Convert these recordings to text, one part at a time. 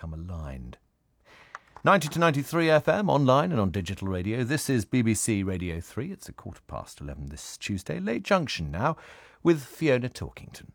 become aligned. 90 to 93 FM, online and on digital radio. This is BBC Radio 3. It's 11:15 this Tuesday. Late Junction now with Fiona Talkington.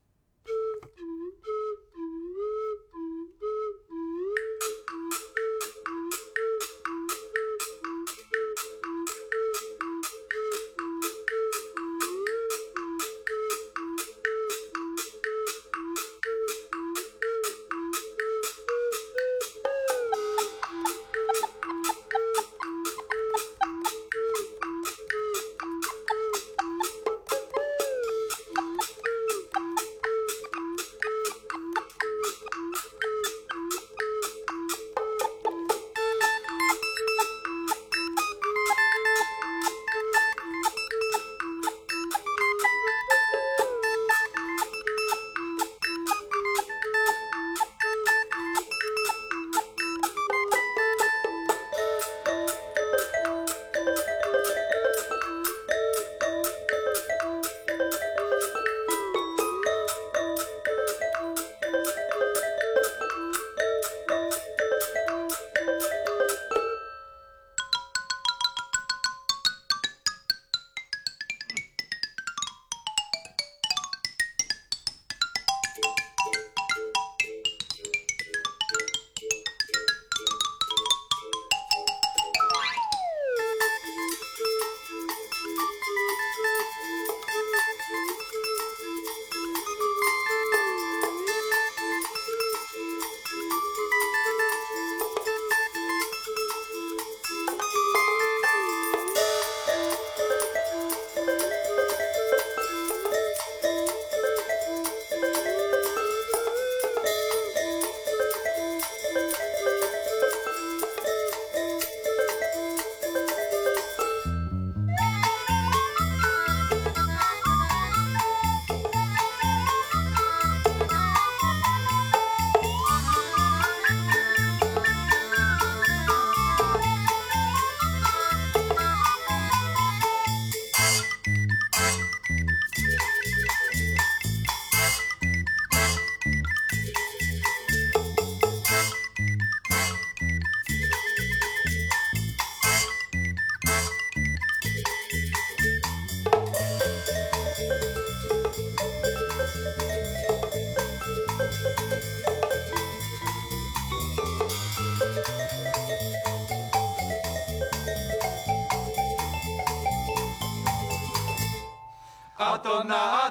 Atom na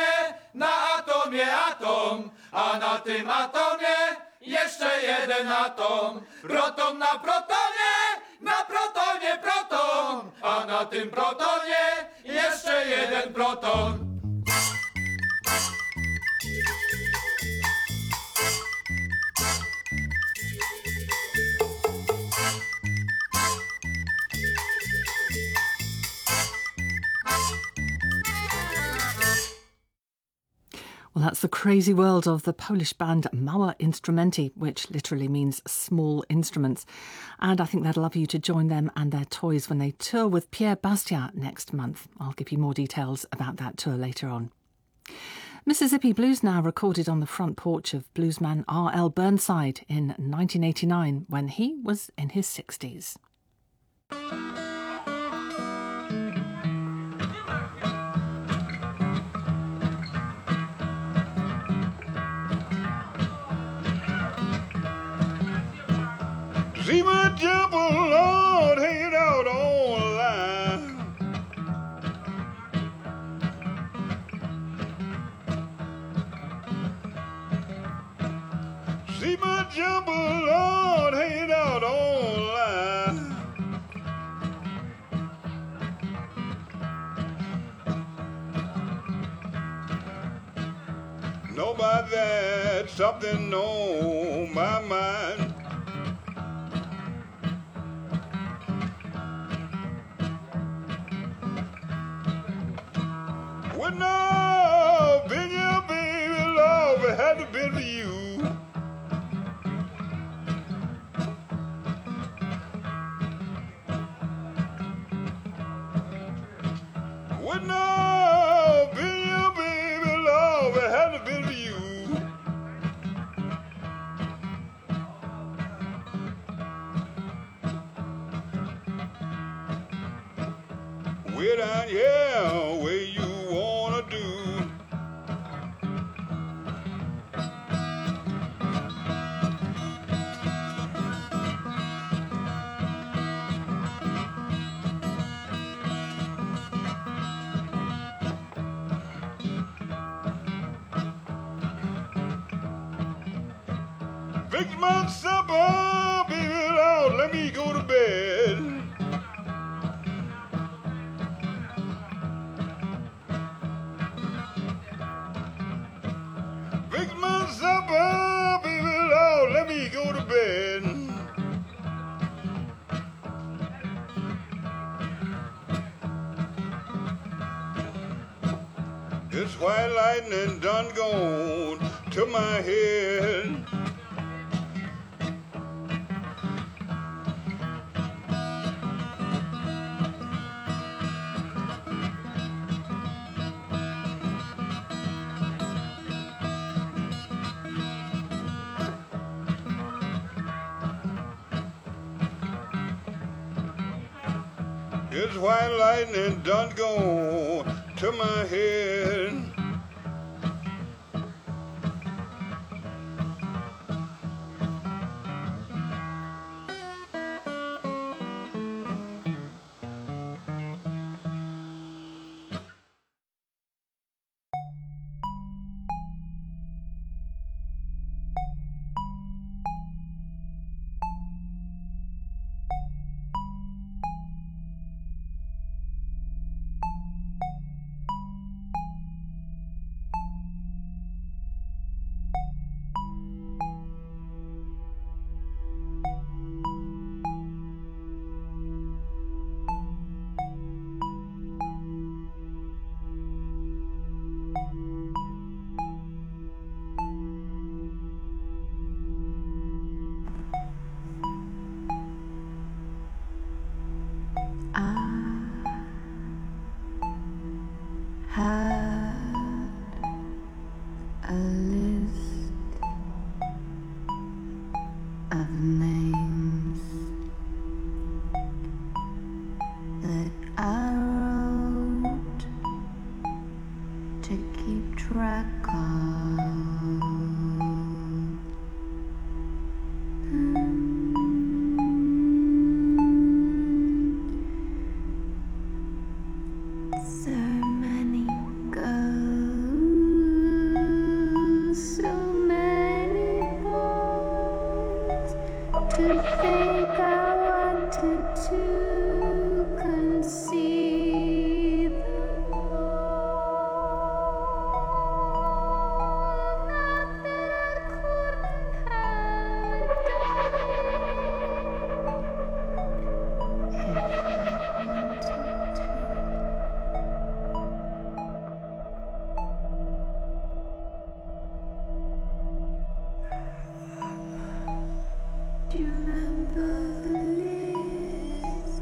atomie atom, a na tym atomie jeszcze jeden atom. Proton na protonie proton, a na tym protonie jeszcze jeden proton. Well, that's the crazy world of the Polish band Małe Instrumenty, which literally means small instruments. And I think they'd love you to join them and their toys when they tour with Pierre Bastia next month. I'll give you more details about that tour later on. Mississippi Blues Now recorded on the front porch of bluesman R.L. Burnside in 1989 when he was in his 60s. See my jump, oh Lord, hanging out on the line. See my jump, oh Lord, hanging out on the line. Know about that, something on my mind. Wouldn't have been your baby, love, it had to be for you. Wouldn't have been your baby, love, it had to be for you. way down here where you wanna do. Fix my supper, baby, Lord, let me go to bed. Fix my supper, baby, Lord, let me go to bed. This white lightning done gone to my head. This white lightning done gone to my head. Do you remember the list?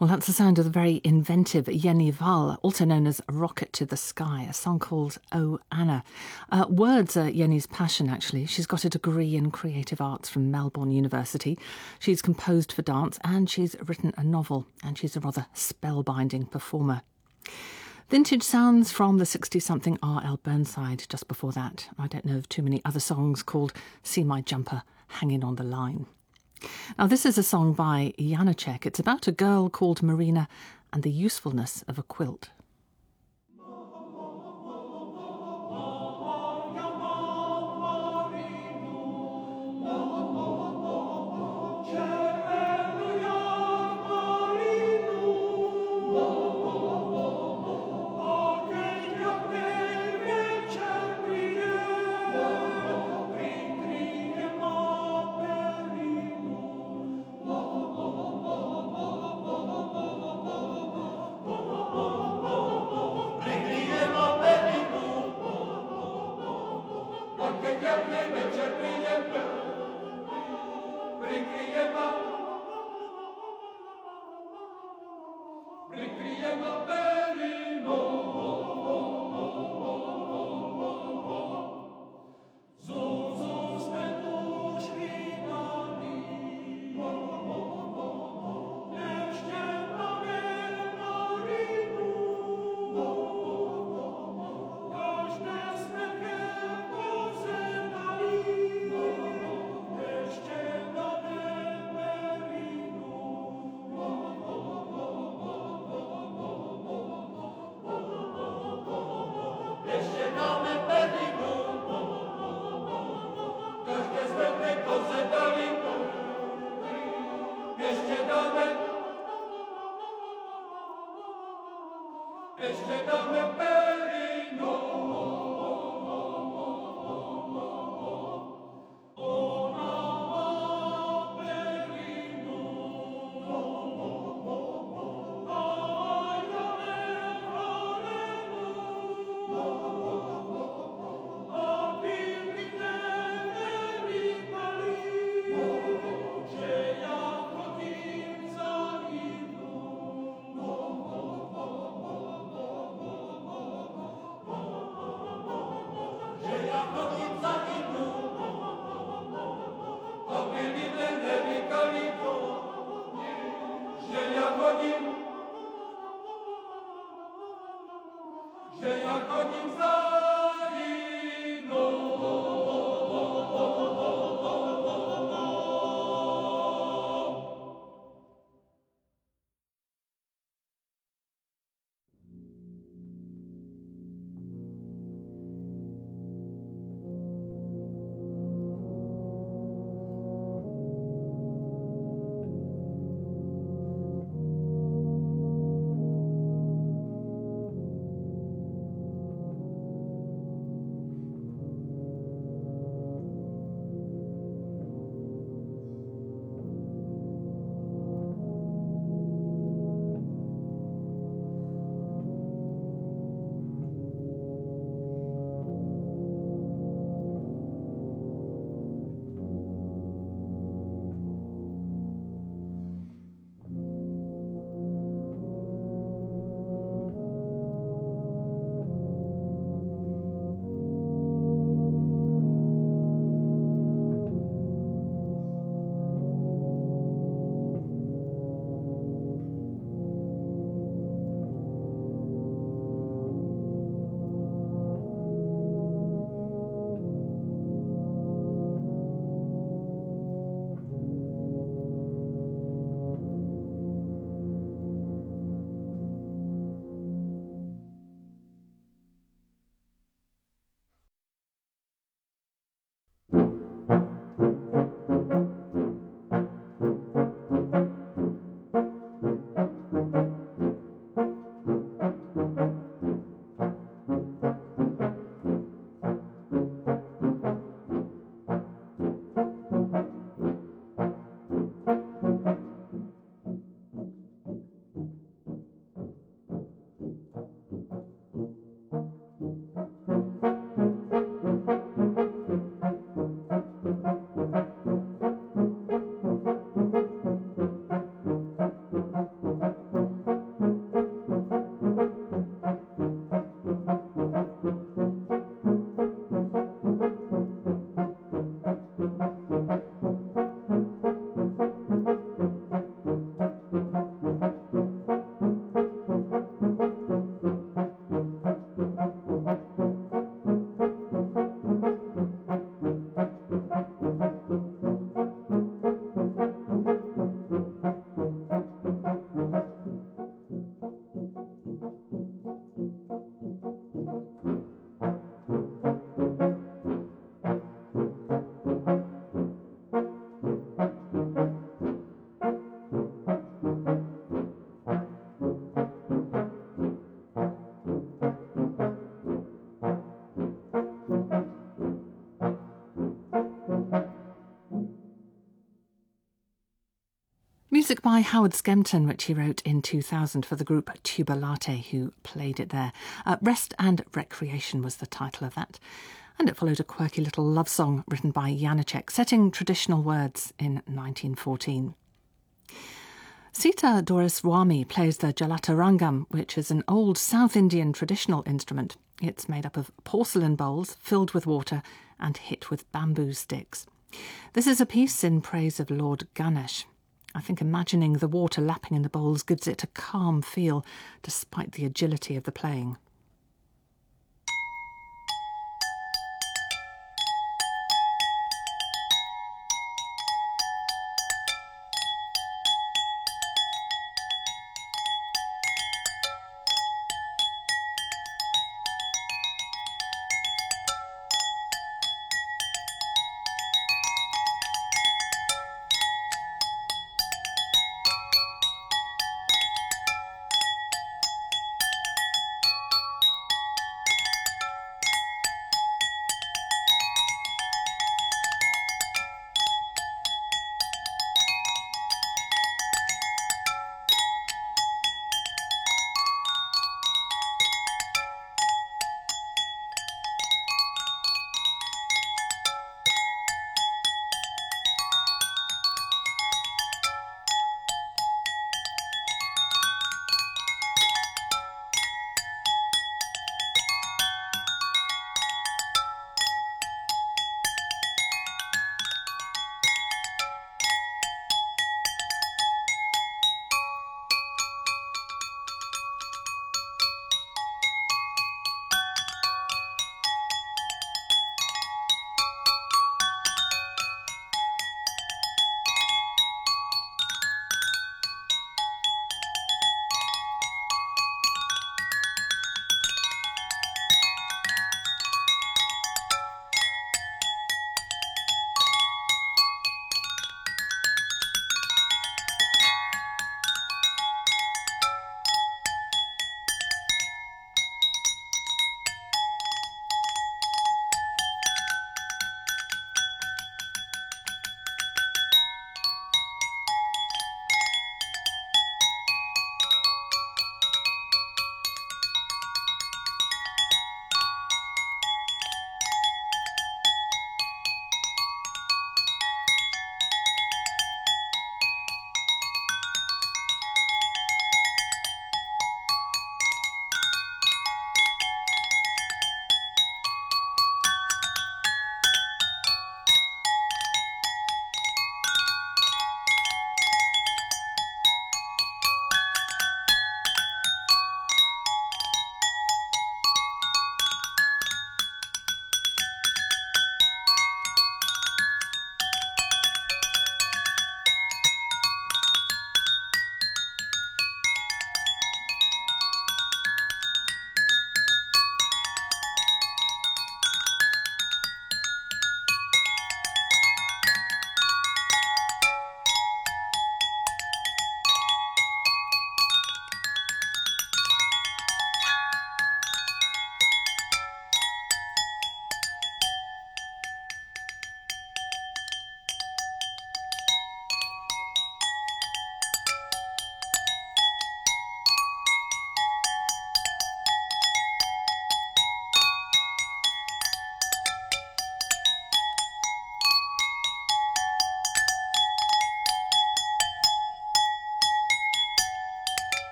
Well, that's the sound of the very inventive Jenny Val, also known as Rocket to the Sky, a song called Oh Anna. Words are Jenny's passion, actually. She's got a degree in creative arts from Melbourne University. She's composed for dance and she's written a novel, and she's a rather spellbinding performer. Vintage sounds from the 60-something R.L. Burnside just before that. I don't know of too many other songs called See My Jumper Hanging on the Line. Now, this is a song by Janacek. It's about a girl called Marina and the usefulness of a quilt. music by Howard Skempton, which he wrote in 2000 for the group Tuba Latte, who played it there. Rest and Recreation was the title of that. And it followed a quirky little love song written by Janacek, setting traditional words in 1914. Sita Doreswamy plays the Jalatarangam, which is an old South Indian traditional instrument. It's made up of porcelain bowls filled with water and hit with bamboo sticks. This is a piece in praise of Lord Ganesh. I think imagining the water lapping in the bowls gives it a calm feel, despite the agility of the playing.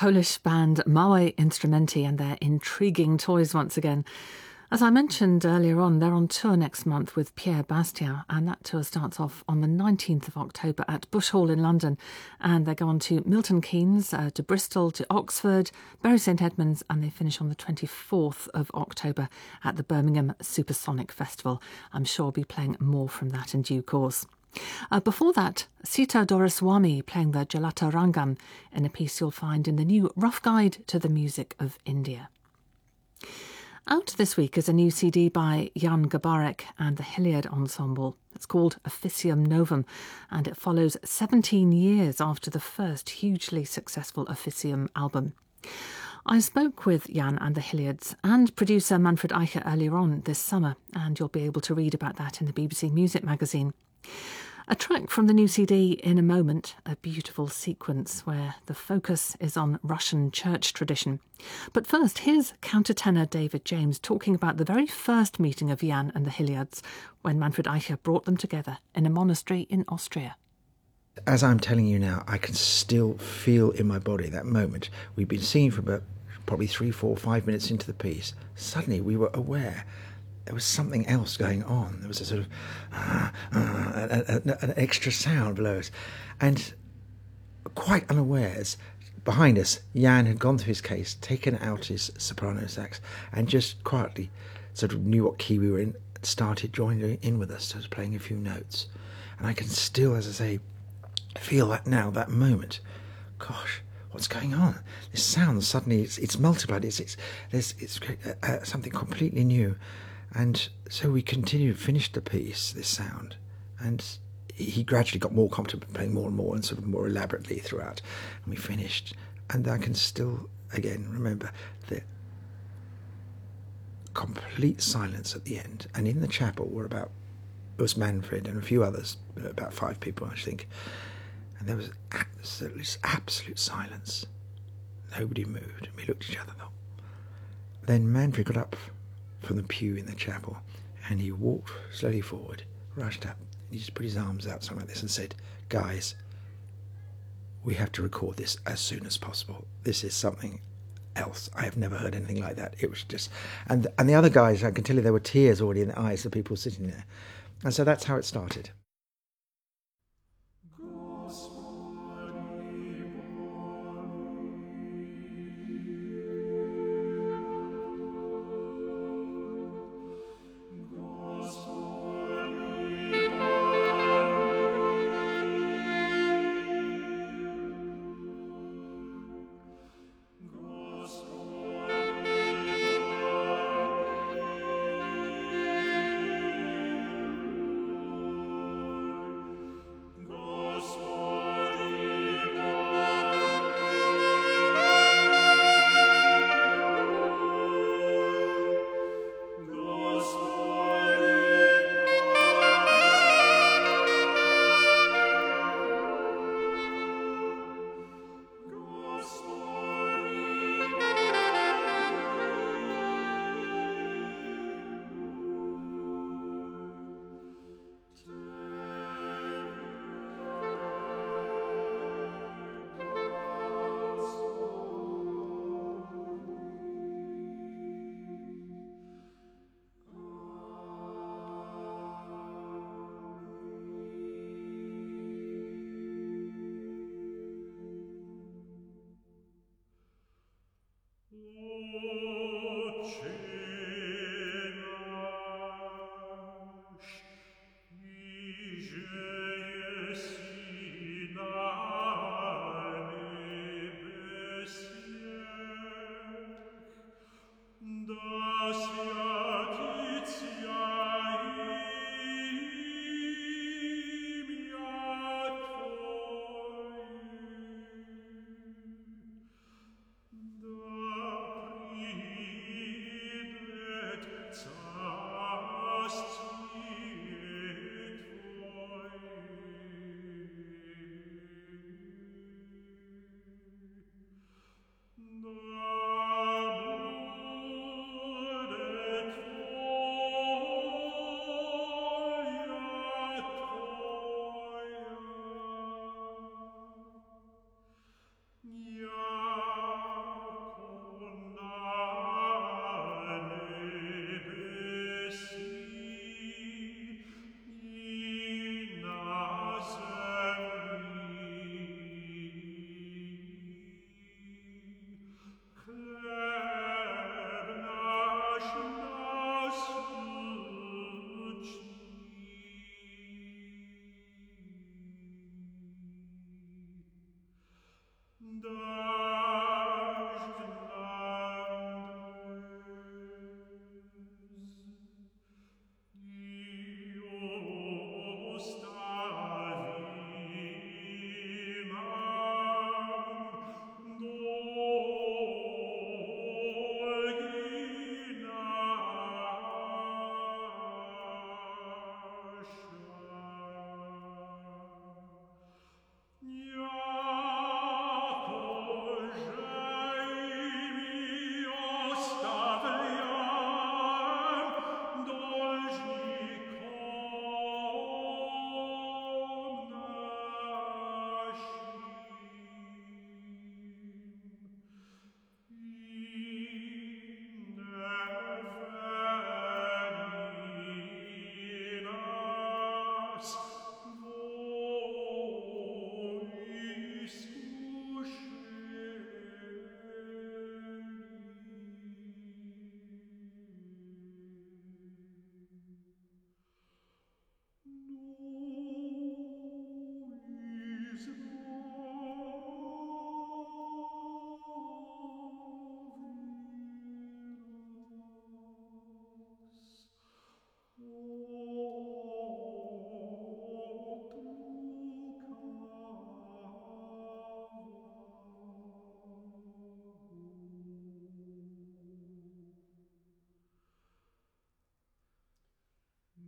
Polish band Małe Instrumenty and their intriguing toys once again. As I mentioned earlier on, they're on tour next month with Pierre Bastien, and that tour starts off on the 19th of October at Bush Hall in London, and they go on to Milton Keynes, to Bristol, to Oxford, Bury St Edmunds, and they finish on the 24th of October at the Birmingham Supersonic Festival. I'm sure we'll be playing more from that in due course. Before that, Sita Doraiswamy playing the Jalatarangam in a piece you'll find in the new Rough Guide to the Music of India. Out this week is a new CD by Jan Garbarek and the Hilliard Ensemble. It's called Officium Novum, and it follows 17 years after the first hugely successful Officium album. I spoke with Jan and the Hilliards and producer Manfred Eicher earlier on this summer, and you'll be able to read about that in the BBC Music magazine. A track from the new CD in a moment, a beautiful sequence where the focus is on Russian church tradition. But first, here's countertenor David James talking about the very first meeting of Jan and the Hilliards when Manfred Eicher brought them together in a monastery in Austria. As I'm telling you now, I can still feel in my body that moment. We'd been singing for about probably 3, 4, 5 minutes into the piece. Suddenly we were aware there was something else going on. There was a sort of an extra sound below us. And quite unawares, behind us, Jan had gone through his case, taken out his soprano sax, and just quietly sort of knew what key we were in, and started joining in with us, sort of playing a few notes. And I can still, as I say, feel that now, that moment. Gosh, what's going on? This sound suddenly, it's multiplied. It's something completely new. And so we continued, finished the piece, this sound, and he gradually got more comfortable playing more and more and sort of more elaborately throughout. And we finished, and I can still, again, remember the complete silence at the end. And in the chapel it was Manfred and a few others, about 5 people, I think. And there was absolute silence. Nobody moved. We looked at each other, though. Then Manfred got up from the pew in the chapel, and he walked slowly forward, rushed up, and he just put his arms out something like this and said, "Guys, we have to record this as soon as possible. This is something else. I have never heard anything like that." It was just, and the other guys, I can tell you there were tears already in the eyes of the people sitting there. And so that's how it started.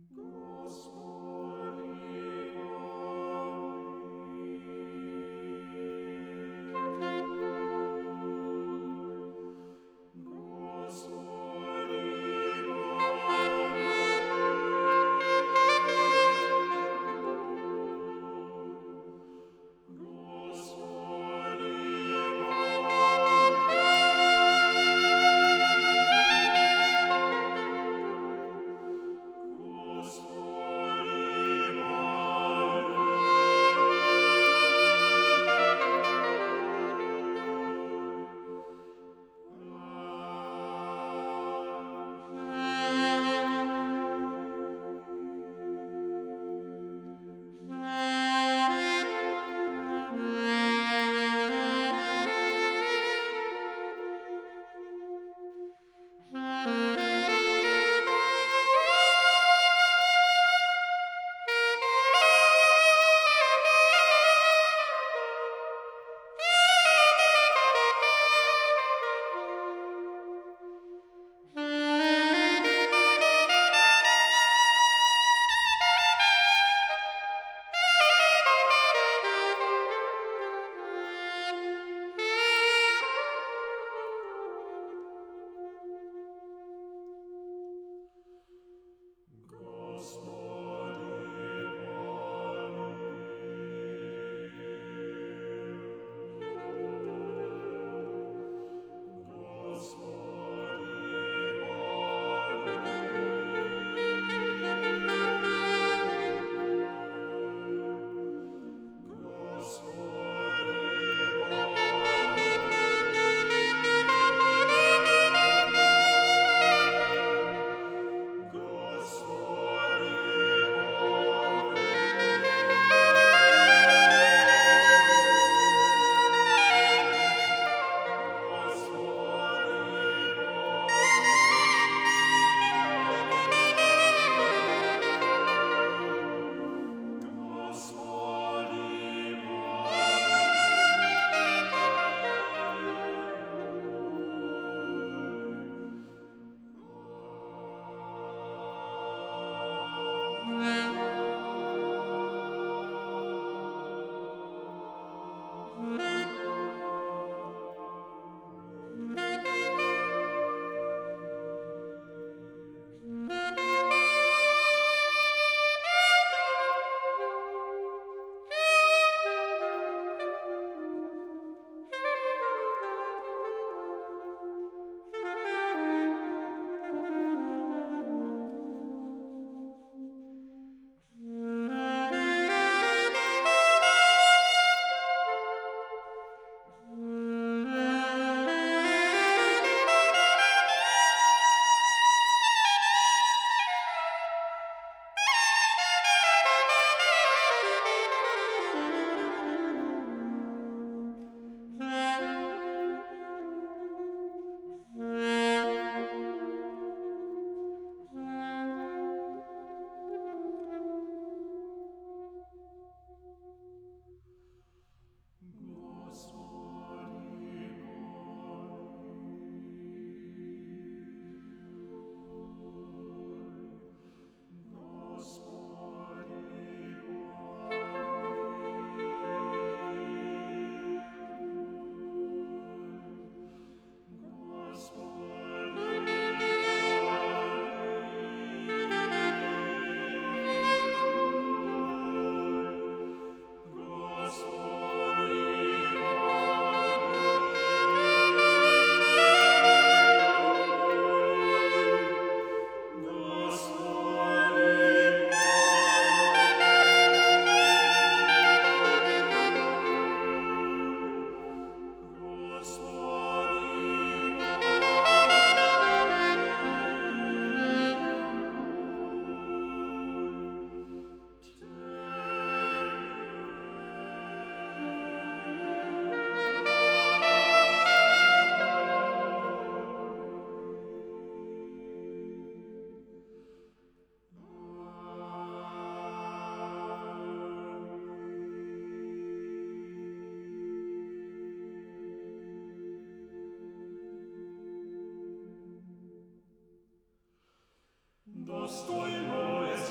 Dostojno jest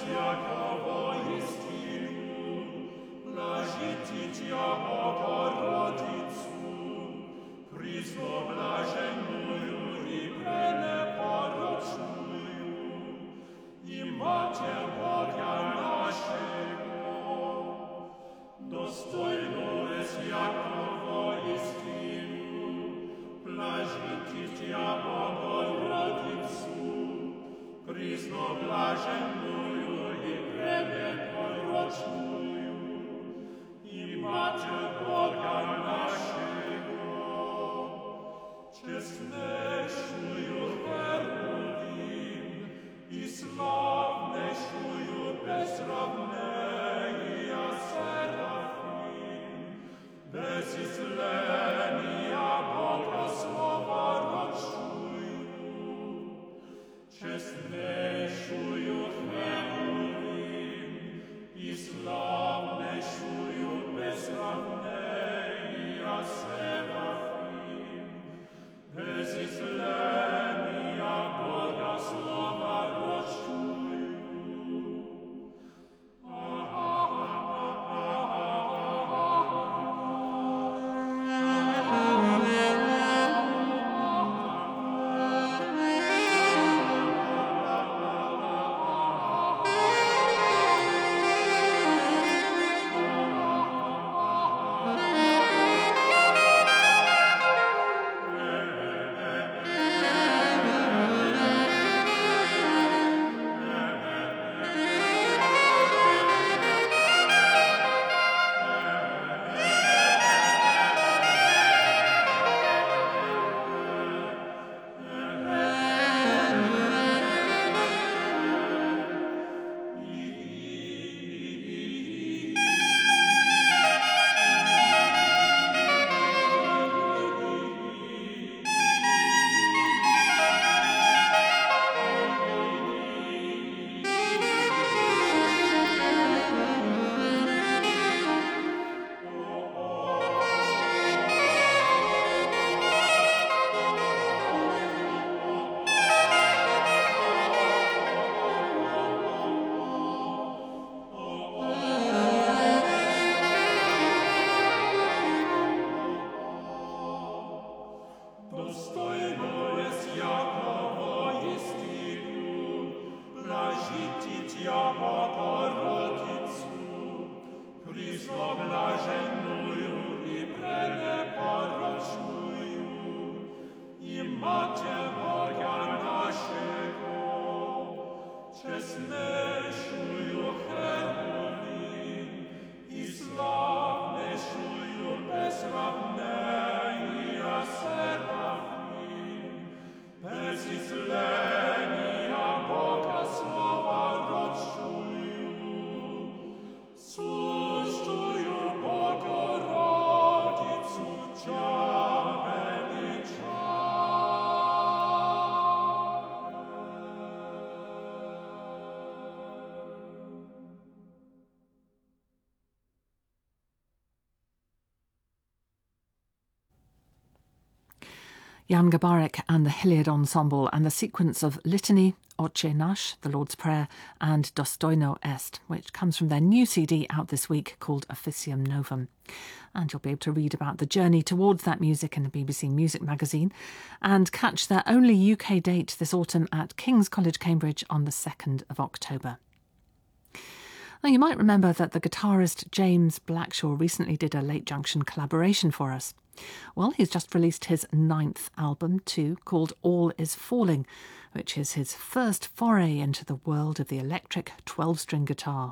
Jan Garbarek and the Hilliard Ensemble and the sequence of Litany, Otche Nash, the Lord's Prayer, and Dostojno Est, which comes from their new CD out this week called Officium Novum. And you'll be able to read about the journey towards that music in the BBC Music magazine and catch their only UK date this autumn at King's College, Cambridge on the 2nd of October. Now, you might remember that the guitarist James Blackshaw recently did a Late Junction collaboration for us. Well, he's just released his 9th album too, called All Is Falling, which is his first foray into the world of the electric 12-string guitar.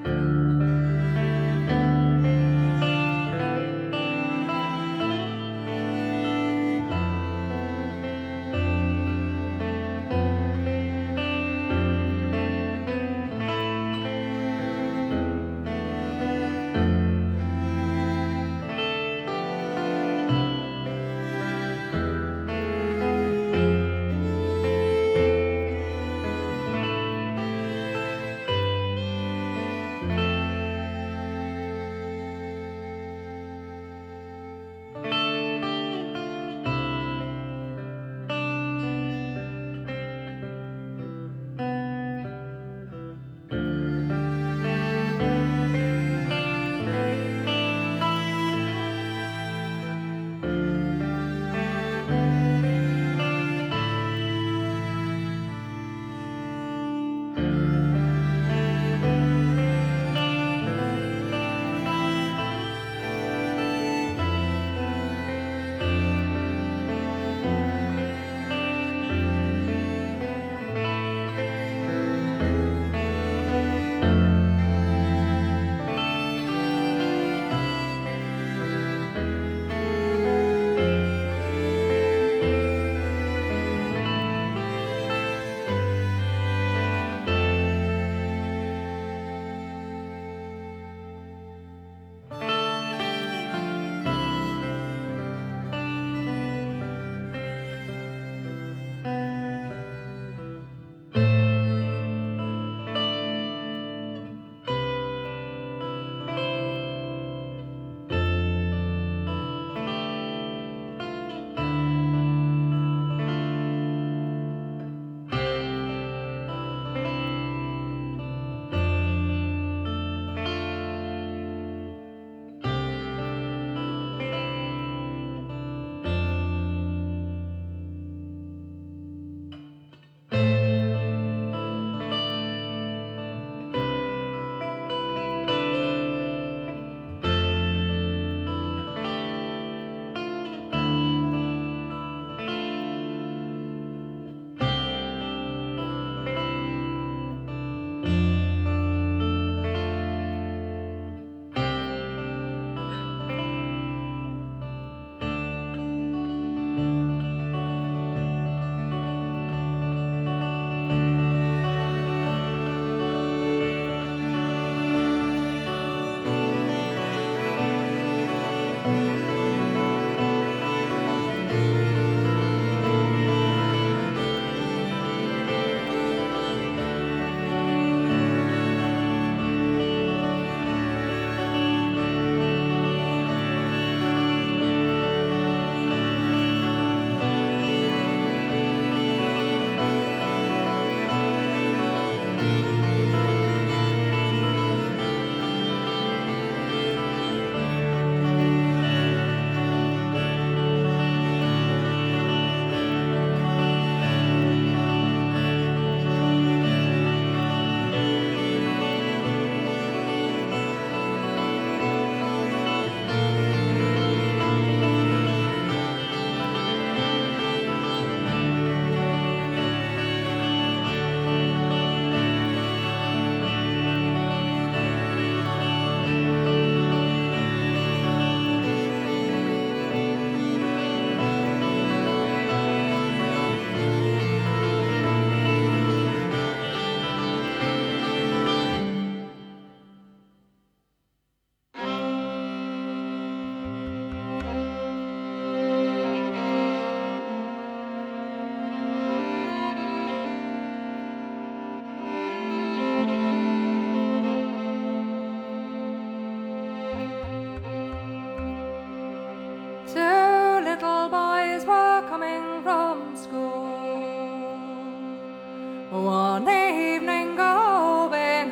One evening going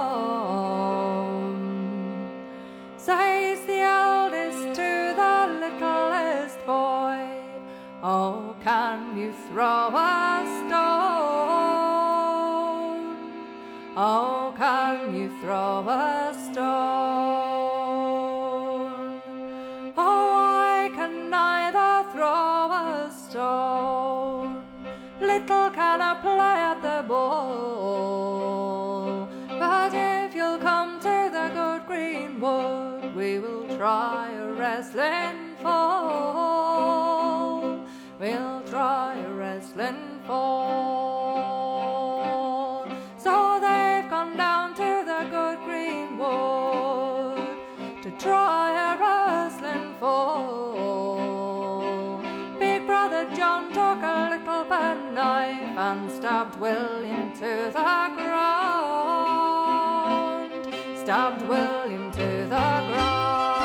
home, says the eldest to the littlest boy, "Oh, can you throw a stone? Oh, can you throw a stone?" "Oh, I can neither throw a stone, little can I play at the ball, but if you'll come to greenwood we will try a wrestling fall. We'll try a wrestling fall. So they've gone down to the good greenwood to try a wrestling fall. Big brother John took a little penknife and stabbed William to the ground. Stabbed William to the ground.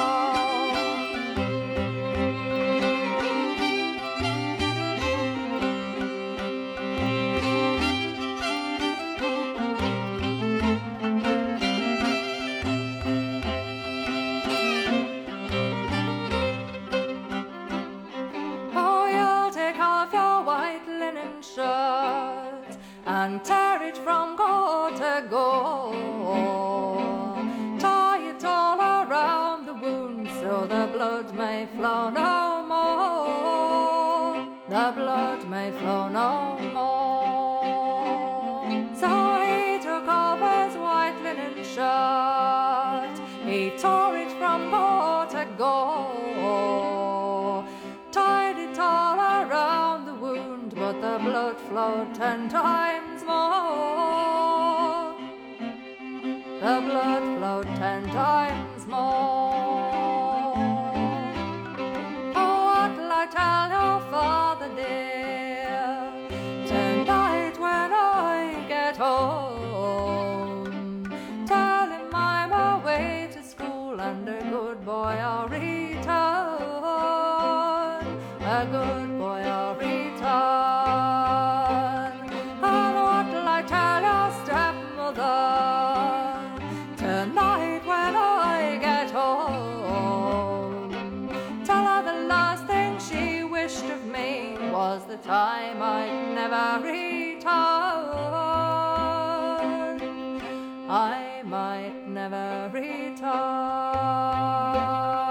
And tear it from gore to gore. Tie it all around the wound so the blood may flow no more. The blood may flow no more. So he took off his white linen shirt. He tore it from gore to gore. Tied it all around the wound, but the blood flowed 10 times more. The blood flowed 10 times more. Oh, what'll I tell your father dear tonight when I get home? Tell him I'm away to school and a good boy I'll return. A good boy I'll return. And what'll I tell your stepmother tonight when I get home? Tell her the last thing she wished of me was the time I'd never return. I might never return.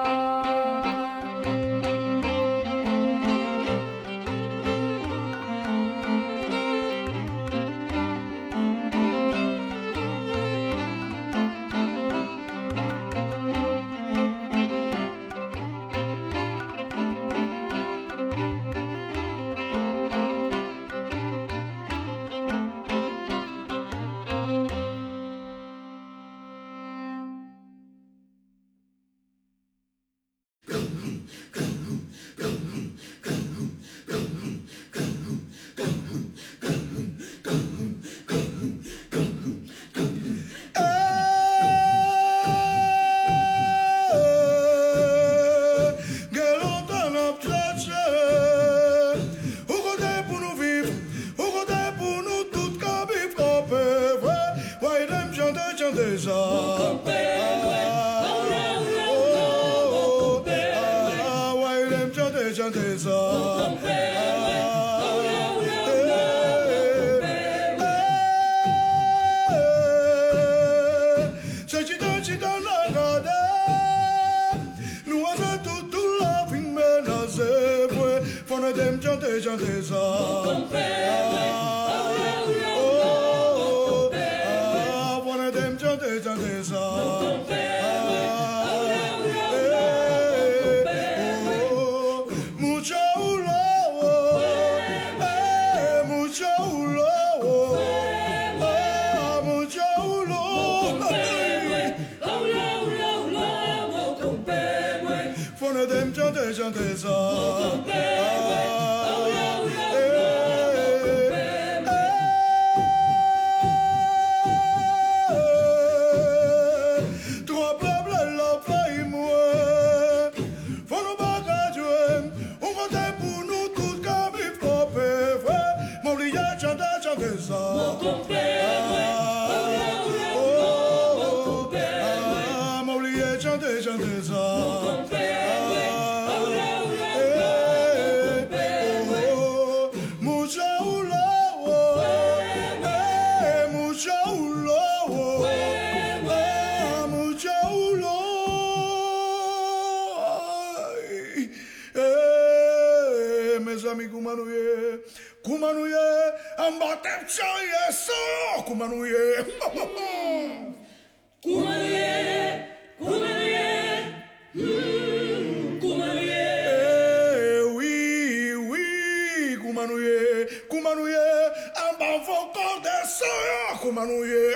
Kumanuye, ambatem chaye so kumanuye. Kumanuye, kumanuye.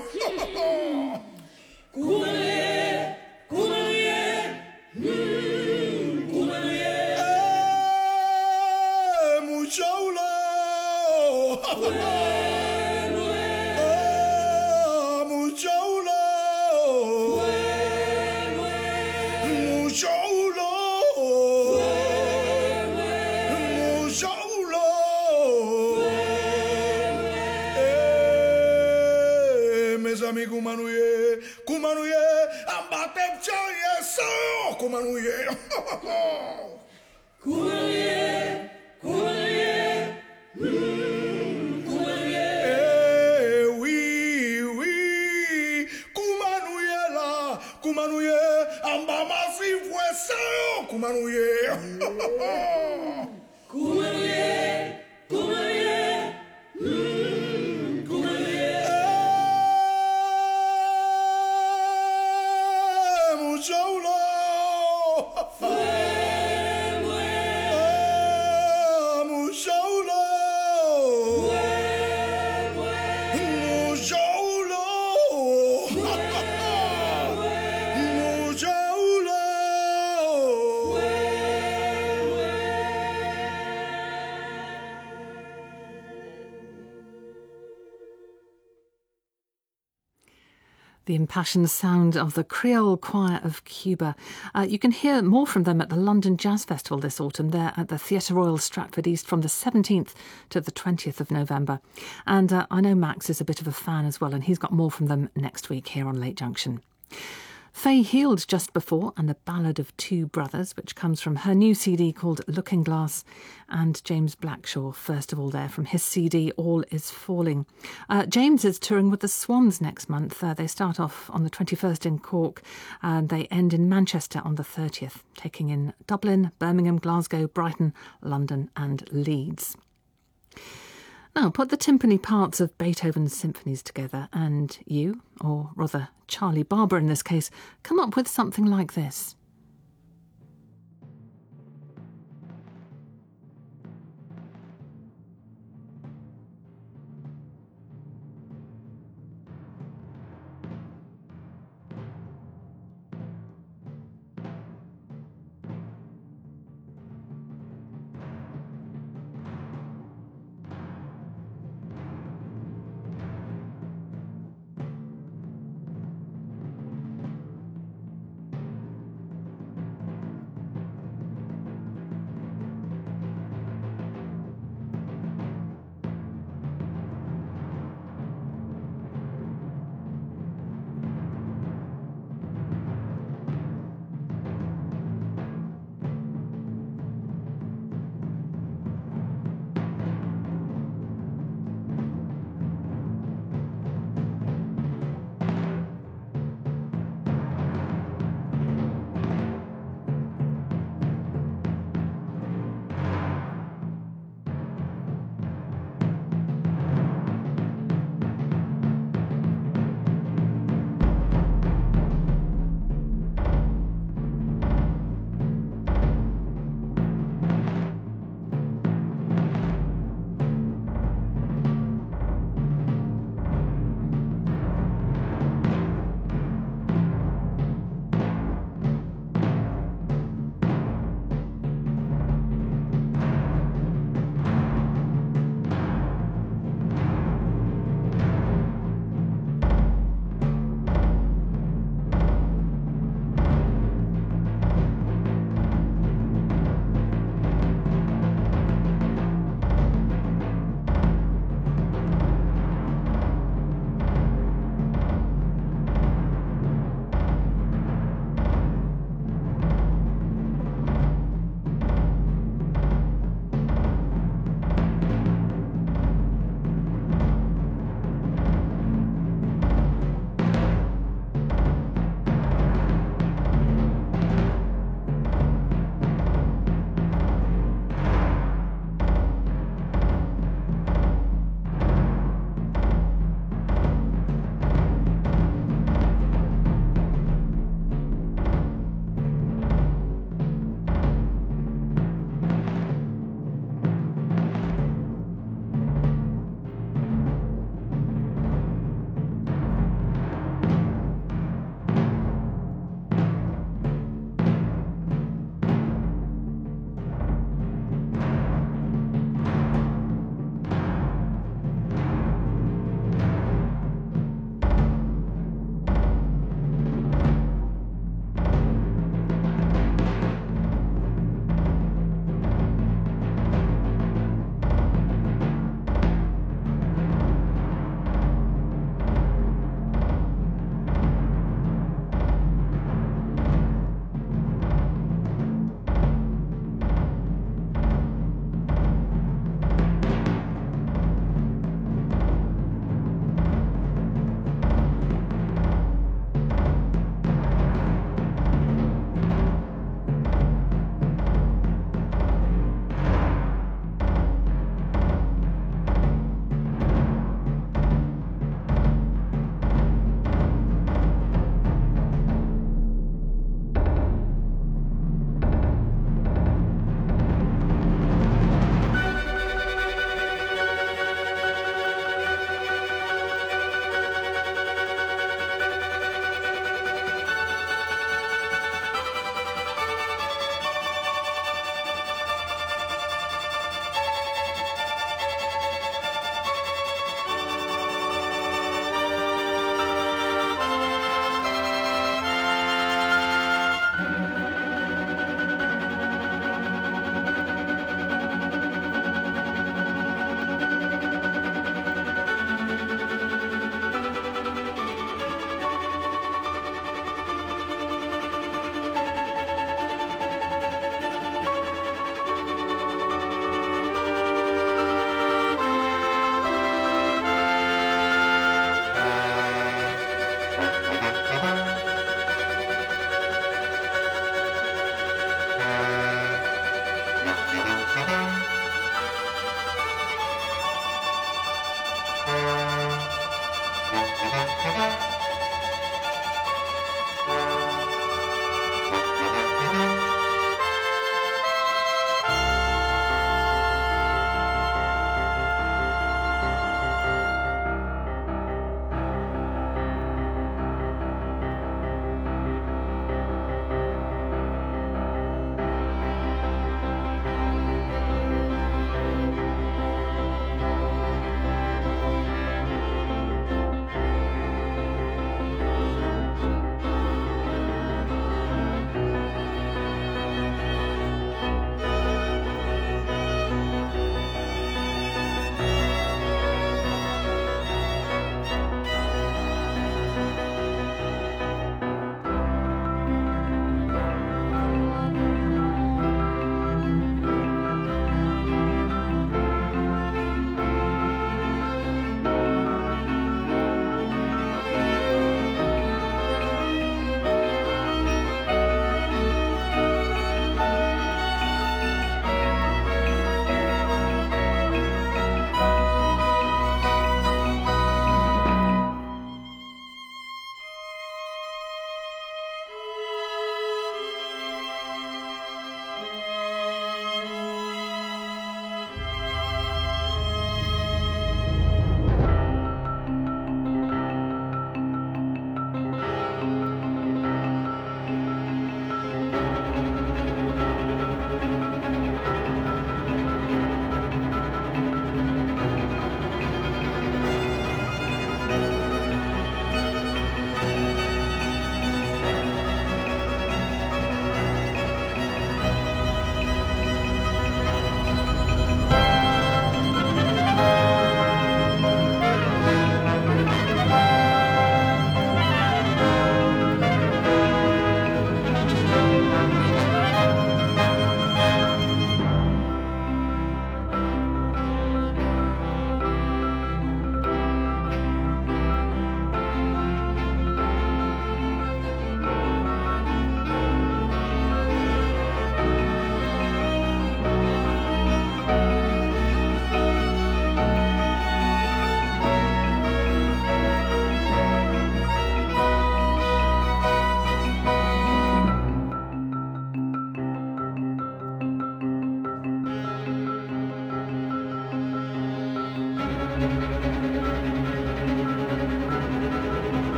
Kumanuye, kumanuye, kumanuye. Muchaula. Muchaula. Muchaula. Muchaula. Mes amis kumanuye, kumanuye, ambatep chaye so kumanuye. Kumanuye, kumanuye, kumanuye. Oui, oui, kumanuye la, kumanuye, ambamasi fue so kumanuye. Kumanuye, kumanuye. The impassioned sound of the Creole Choir of Cuba. You can hear more from them at the London Jazz Festival this autumn. They're at the Theatre Royal Stratford East from the 17th to the 20th of November. And I know Max is a bit of a fan as well, and he's got more from them next week here on Late Junction. Faye Heald just before, and the Ballad of Two Brothers, which comes from her new CD called Looking Glass, and James Blackshaw, first of all there, from his CD All Is Falling. James is touring with the Swans next month. They start off on the 21st in Cork, and they end in Manchester on the 30th, taking in Dublin, Birmingham, Glasgow, Brighton, London and Leeds. Now, put the timpani parts of Beethoven's symphonies together and you, or rather Charlie Barber in this case, come up with something like this.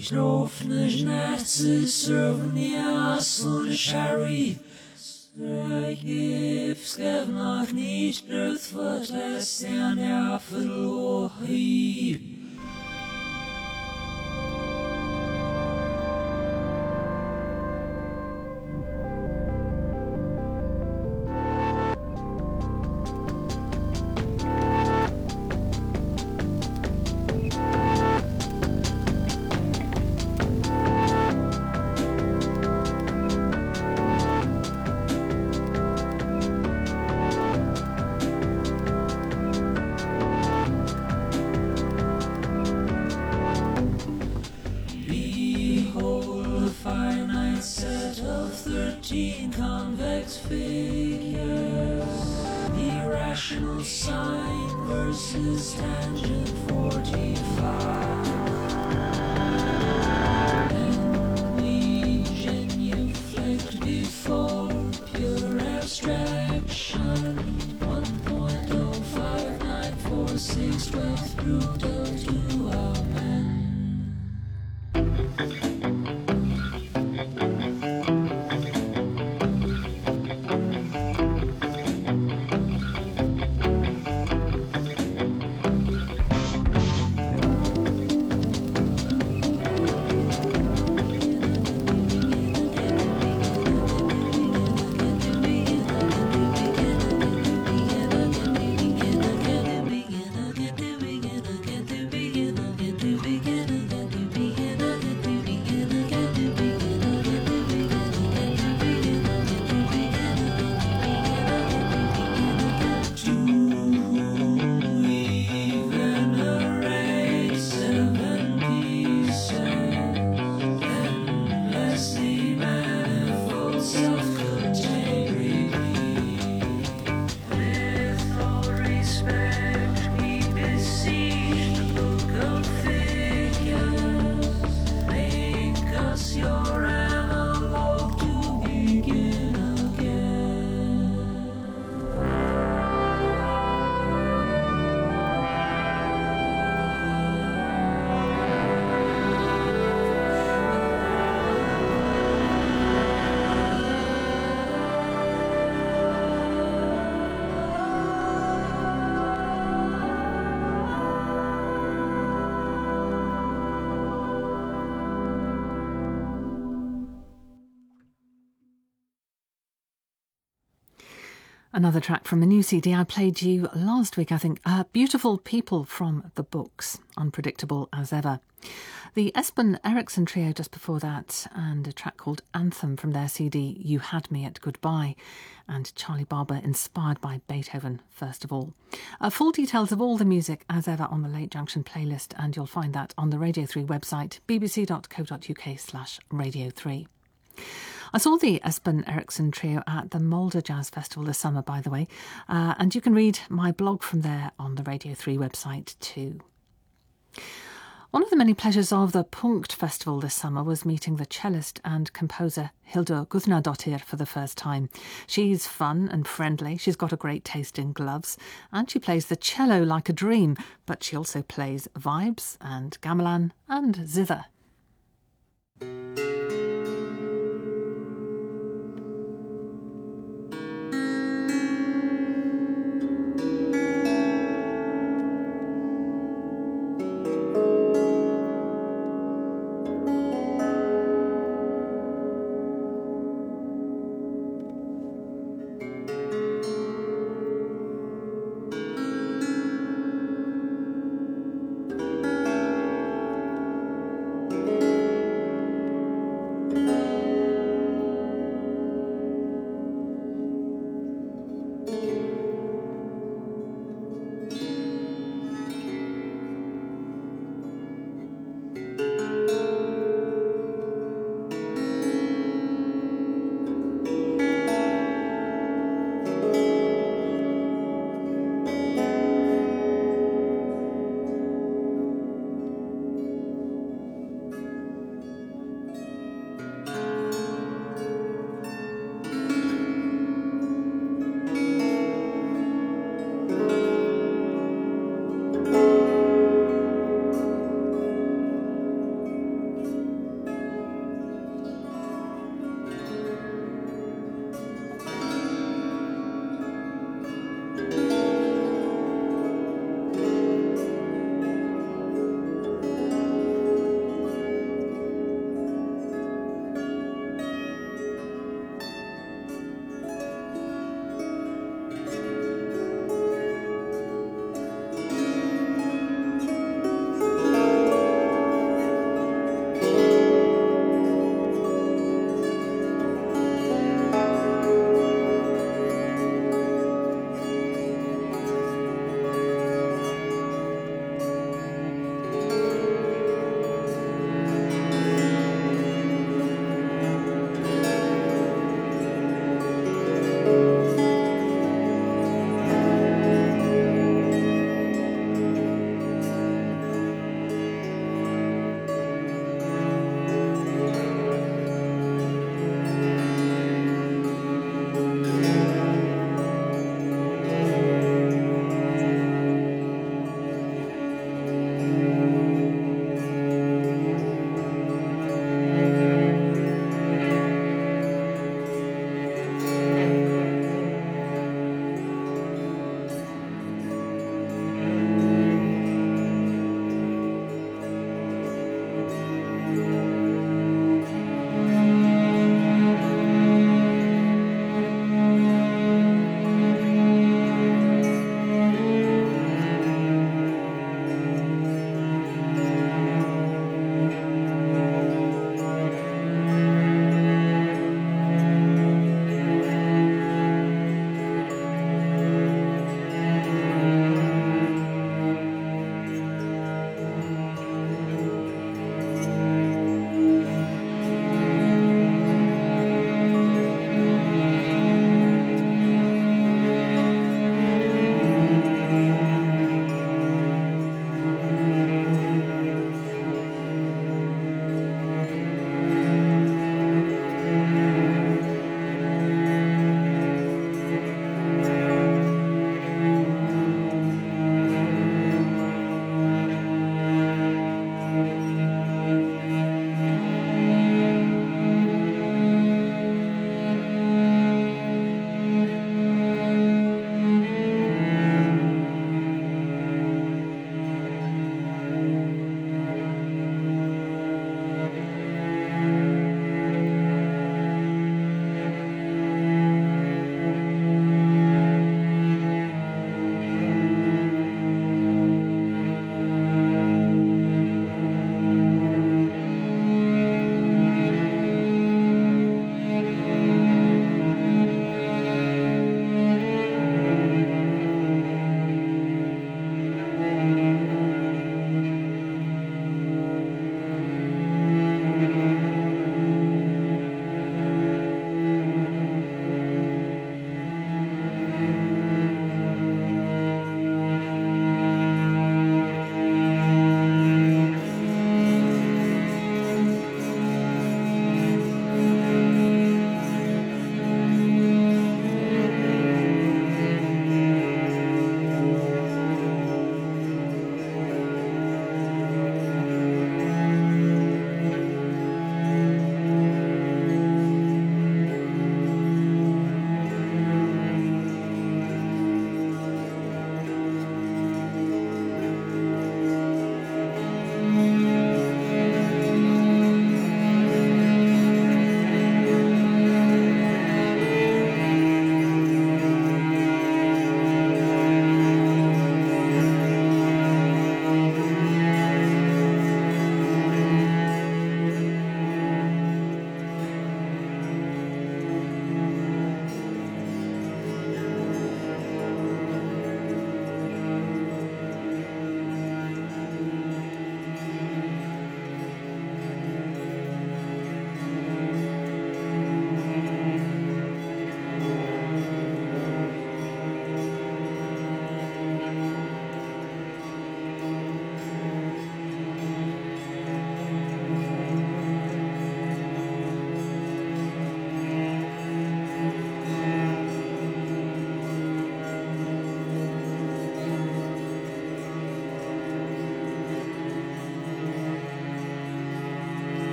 Knofnish Natsi Servinia Sun Shari Gif Skevnach nicht Earth what Estian Yafalohi. Convex figures, irrational sine versus tangent 45. And we genuflect before pure abstraction. 1.05946 12 brutal to our men. Another track from a new CD I played you last week, I think. Beautiful People from the Books, unpredictable as ever. The Espen Eriksson Trio just before that, and a track called Anthem from their CD You Had Me at Goodbye, and Charlie Barber inspired by Beethoven, first of all. Full details of all the music as ever on the Late Junction playlist, and you'll find that on the Radio 3 website, bbc.co.uk/Radio 3. I saw the Espen Eriksson Trio at the Molde Jazz Festival this summer, by the way, and you can read my blog from there on the Radio 3 website too. One of the many pleasures of the Punkt Festival this summer was meeting the cellist and composer Hildur Guðnadóttir for the first time. She's fun and friendly, she's got a great taste in gloves, and she plays the cello like a dream, but she also plays vibes and gamelan and zither.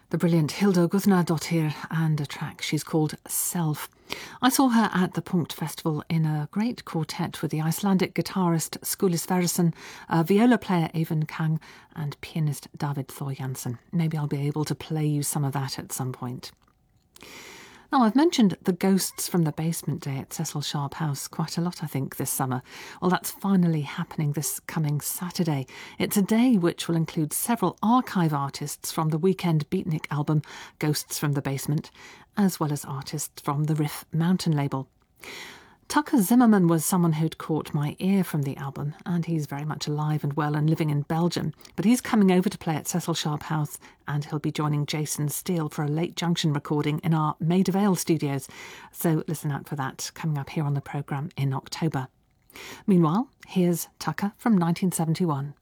The brilliant Hilda Guðnadóttir and a track she's called Self. I saw her at the Punkt Festival in a great quartet with the Icelandic guitarist Skúli Sverrisson, viola player Eyvind Kang and pianist David Thor Jansen. Maybe I'll be able to play you some of that at some point. Now, I've mentioned the Ghosts from the Basement Day at Cecil Sharp House quite a lot, I think, this summer. Well, that's finally happening this coming Saturday. It's a day which will include several archive artists from the Weekend Beatnik album Ghosts from the Basement, as well as artists from the Riff Mountain label. Tucker Zimmerman was someone who'd caught my ear from the album, and he's very much alive and well and living in Belgium. But he's coming over to play at Cecil Sharp House, and he'll be joining Jason Steele for a Late Junction recording in our Maida Vale studios. So listen out for that coming up here on the programme in October. Meanwhile, here's Tucker from 1971.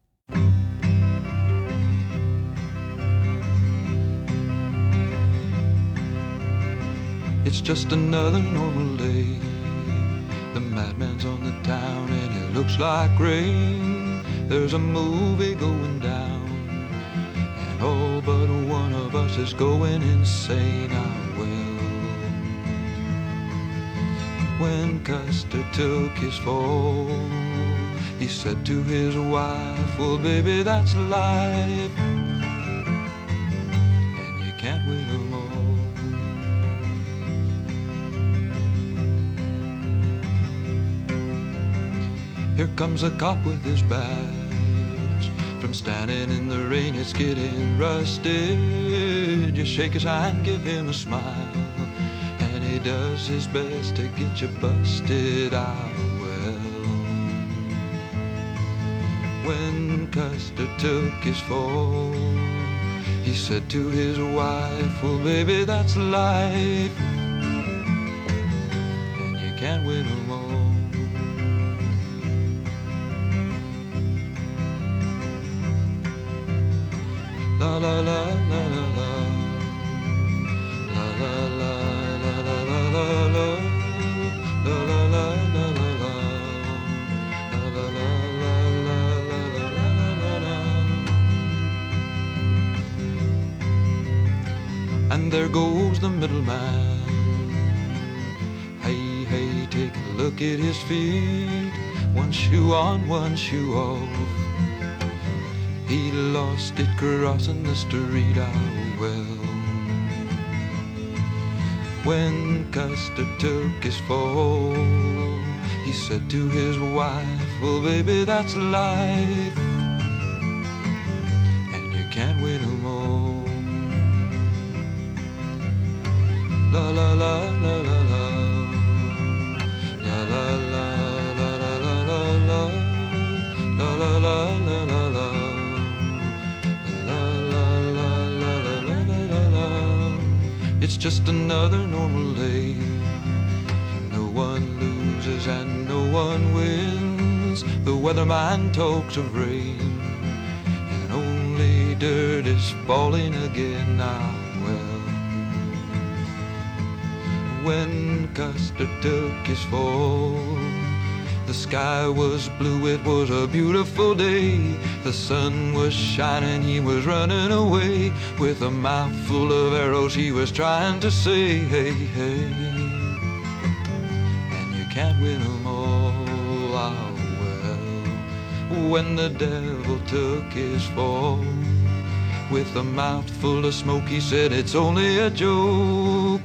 It's just another normal day. The madman's on the town and it looks like rain. There's a movie going down and all but one of us is going insane. I will. When Custer took his fall, he said to his wife, well baby, that's life, and you can't win them all. Here comes a cop with his badge. From standing in the rain, it's getting rusted. You shake his hand, give him a smile, and he does his best to get you busted. Ah, well. When Custer took his fall, he said to his wife, well baby, that's life, and you can't win them all. La la la la la la la la la la la la la la la la la. And there goes the middleman. Hey, hey, take a look at his feet. One shoe on, one shoe off. He lost it crossing the street, ah well. When Custer took his fall, he said to his wife, well baby, that's life, and you can't win them all. La la la la la la la la la la la la la la la la la la. It's just another normal day. No one loses and no one wins. The weatherman talks of rain, and only dirt is falling again. Ah, well. When Custer took his fall, the sky was blue, it was a beautiful day. The sun was shining, he was running away. With a mouthful of arrows he was trying to say, hey, hey, and you can't win them all. Ah, well. When the devil took his fall, with a mouthful of smoke he said, it's only a joke,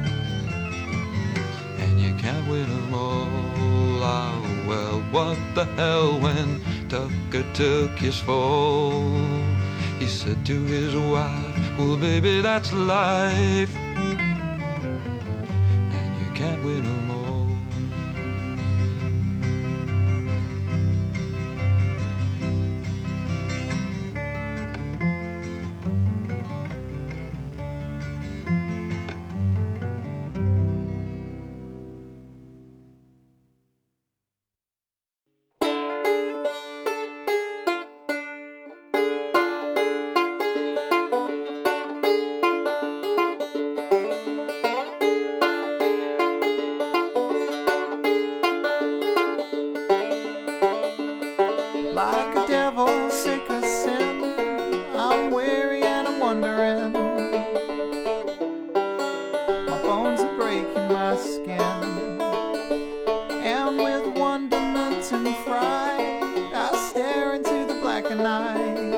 and you can't win them all. Ah, well, what the hell when Tucker took his fall? He said to his wife, well baby, that's life, and you can't win them all. Like a devil sick of sin, I'm weary and I'm wondering and fright, I stare into the blackened night.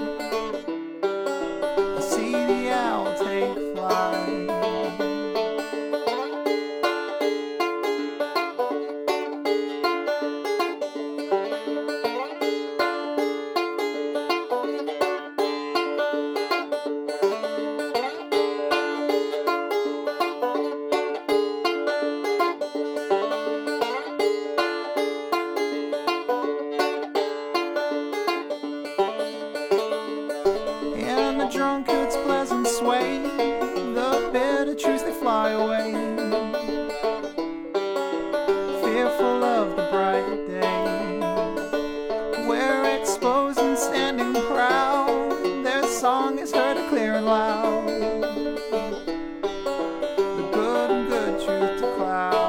I see the owl take flight. In the drunkard's pleasant sway, the bitter truths they fly away, fearful of the bright day. We're exposed and standing proud, their song is heard clear and loud, the good and good truth to cloud.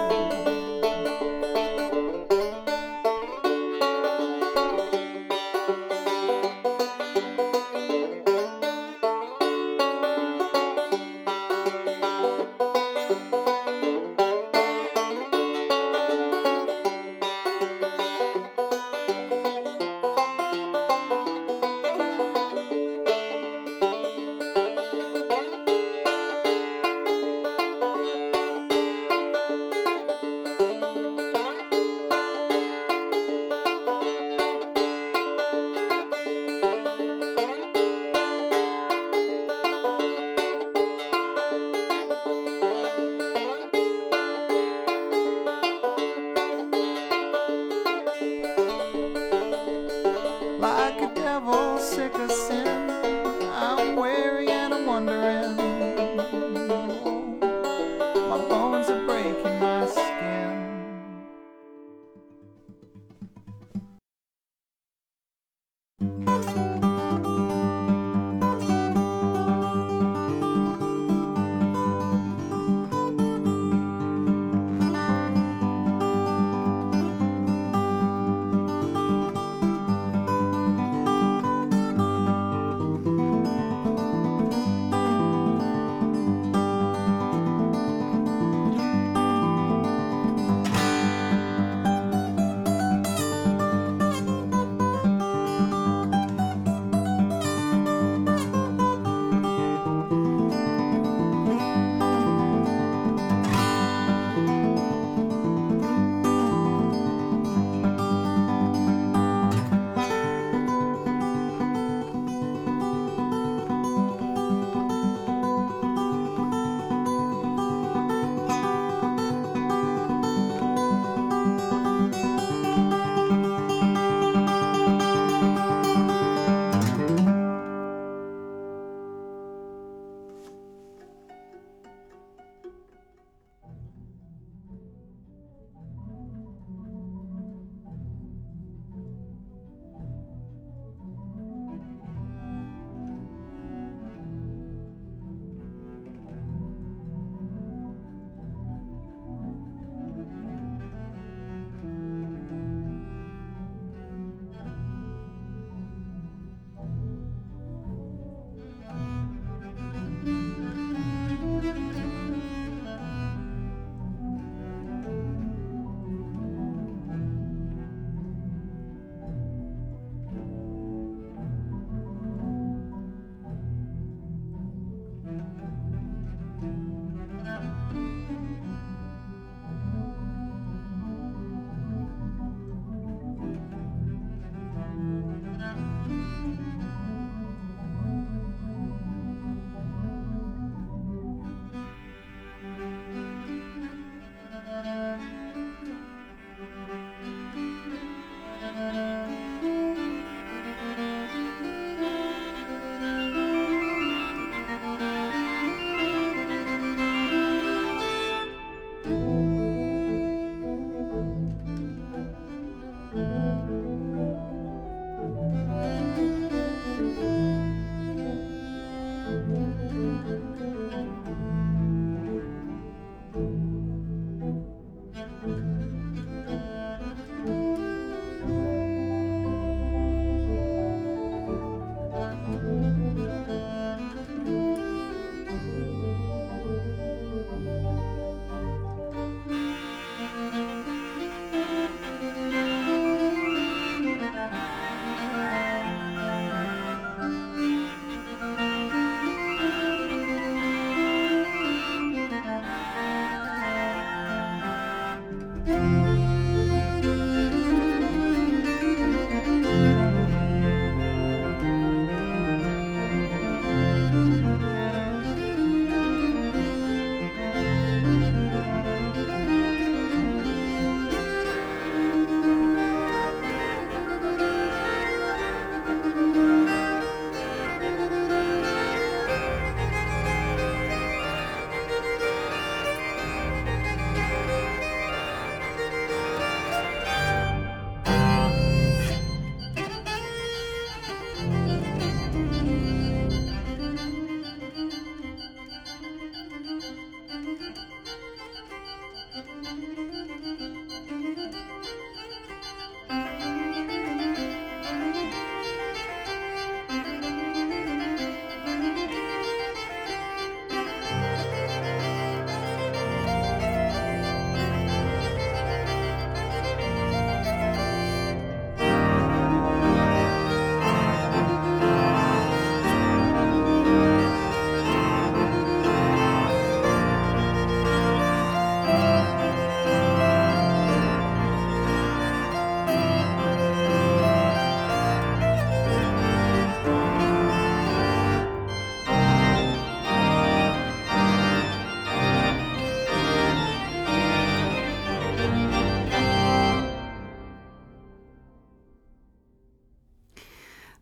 Like a devil sick of sin, I'm weary and I'm wondering. My bones are breaking my skin.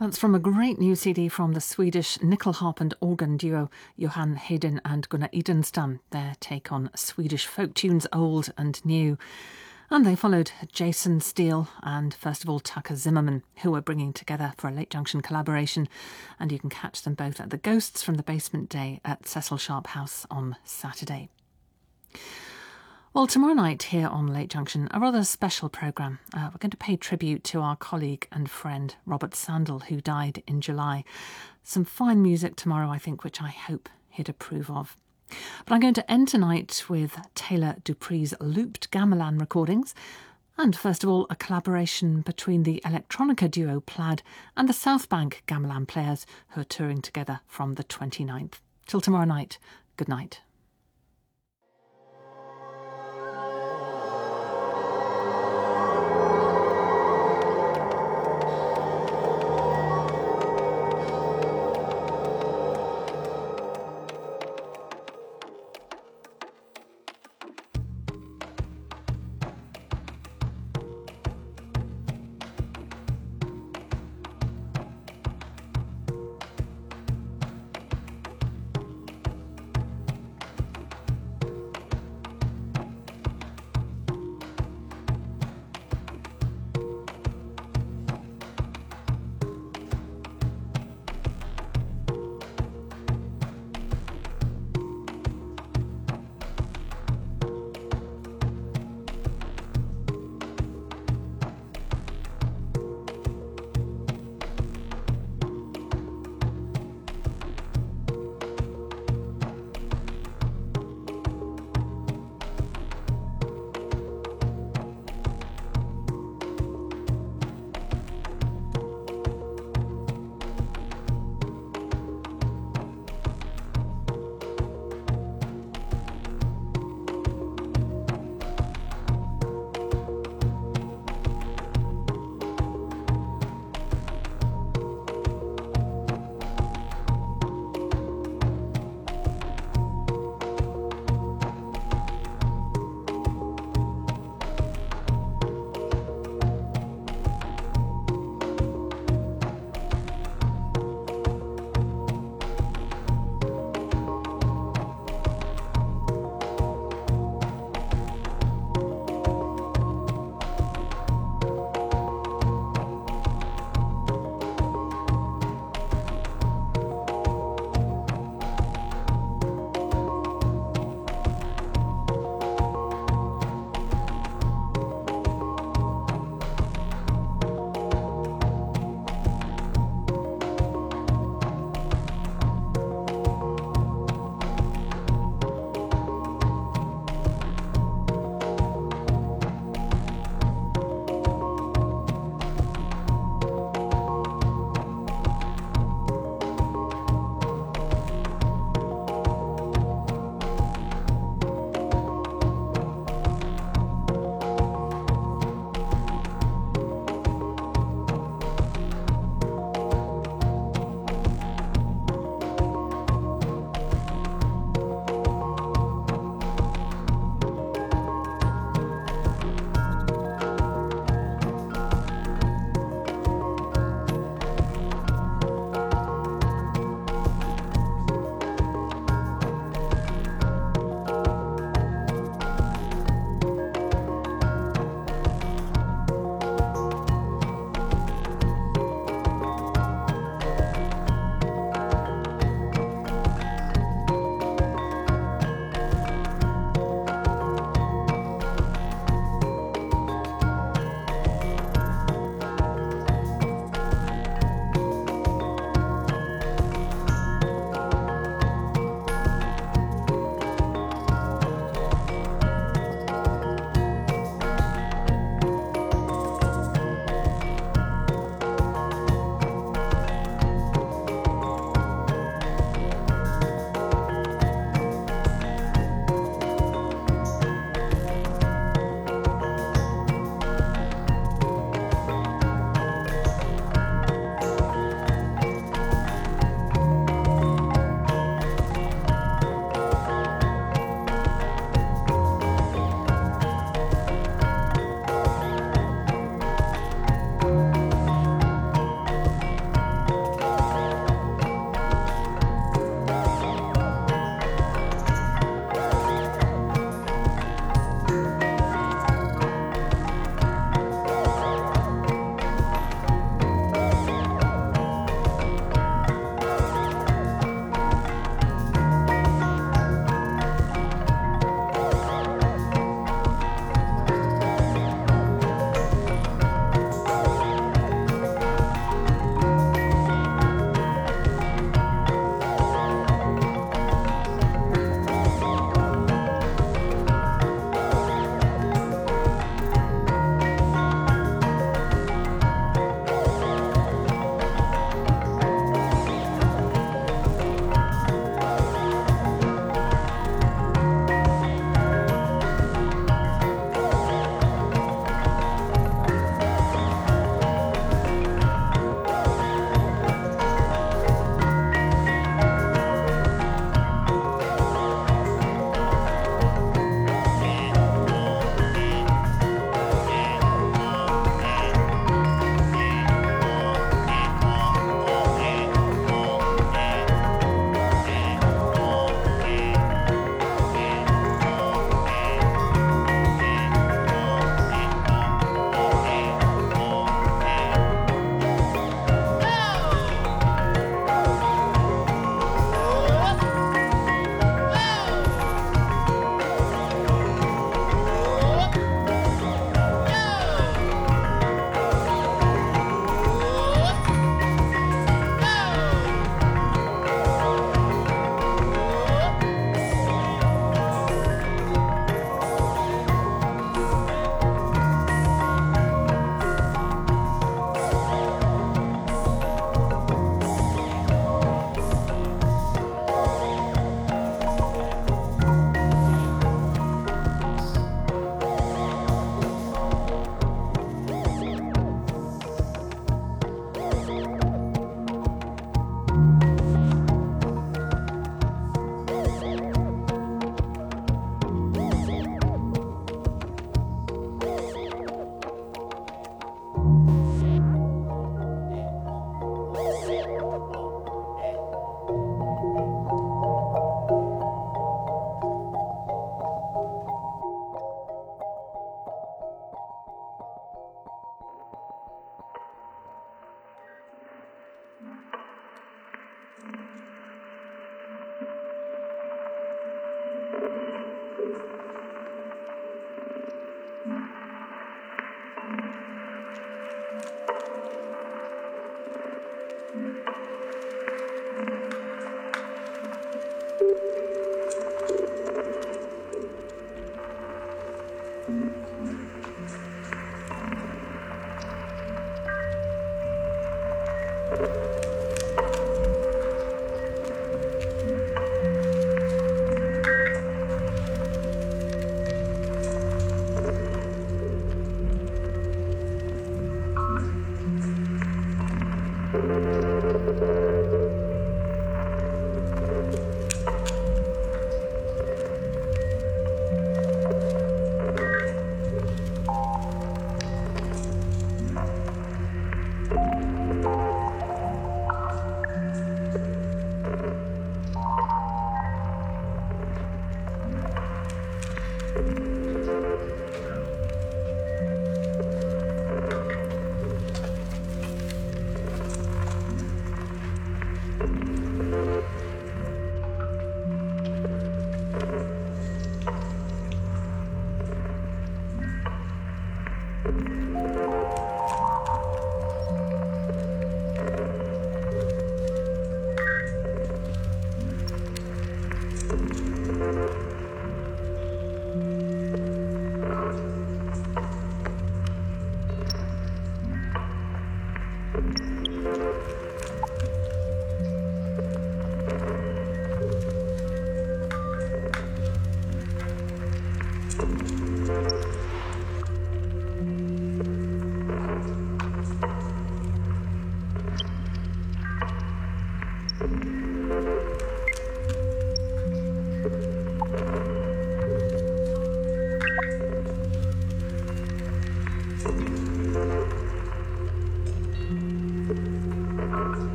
That's from a great new CD from the Swedish nickel harp and organ duo Johan Hedin and Gunnar Idenstam, their take on Swedish folk tunes old and new. And they followed Jason Steele and, first of all, Tucker Zimmerman, who were bringing together for a Late Junction collaboration. And you can catch them both at the Ghosts from the Basement Day at Cecil Sharp House on Saturday. Well, tomorrow night here on Late Junction, a rather special programme. We're going to pay tribute to our colleague and friend Robert Sandel, who died in July. Some fine music tomorrow, I think, which I hope he'd approve of. But I'm going to end tonight with Taylor Dupree's looped gamelan recordings. And first of all, a collaboration between the electronica duo Plaid and the South Bank gamelan players who are touring together from the 29th. Till tomorrow night, good night.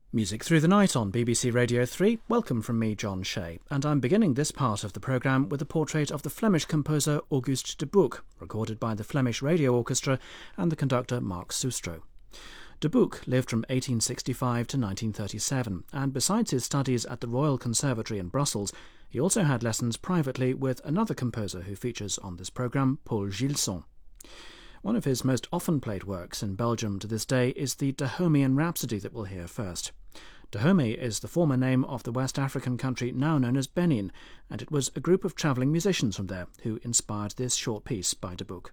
Music Through the Night on BBC Radio 3. Welcome from me, John Shea, and I'm beginning this part of the programme with a portrait of the Flemish composer Auguste de Buch, recorded by the Flemish Radio Orchestra and the conductor Mark Soustro. De Buch lived from 1865 to 1937, and besides his studies at the Royal Conservatory in Brussels, he also had lessons privately with another composer who features on this programme, Paul Gilson. One of his most often played works in Belgium to this day is the Dahomean Rhapsody that we'll hear first. Dahomey is the former name of the West African country now known as Benin, and it was a group of travelling musicians from there who inspired this short piece by De Buch.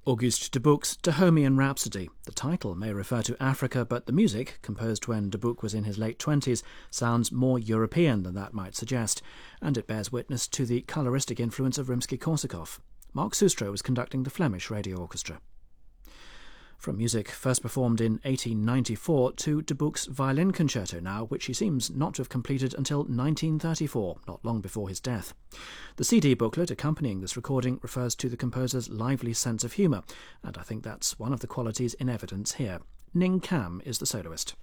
Auguste Debouc's Dahomean Rhapsody. The title may refer to Africa, but the music, composed when Debouc was in his late 20s, sounds more European than that might suggest, and it bears witness to the coloristic influence of Rimsky-Korsakov. Mark Soustro was conducting the Flemish Radio Orchestra. From music first performed in 1894 to Debouc's Violin Concerto now, which he seems not to have completed until 1934, not long before his death. The CD booklet accompanying this recording refers to the composer's lively sense of humour, and I think that's one of the qualities in evidence here. Ning Kam is the soloist.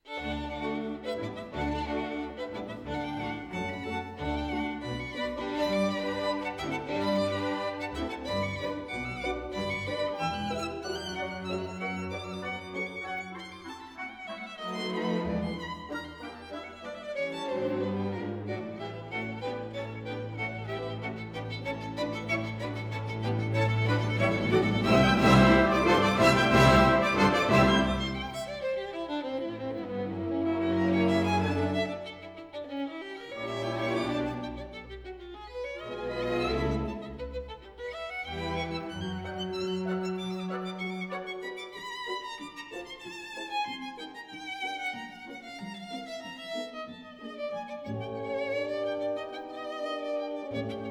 Thank you.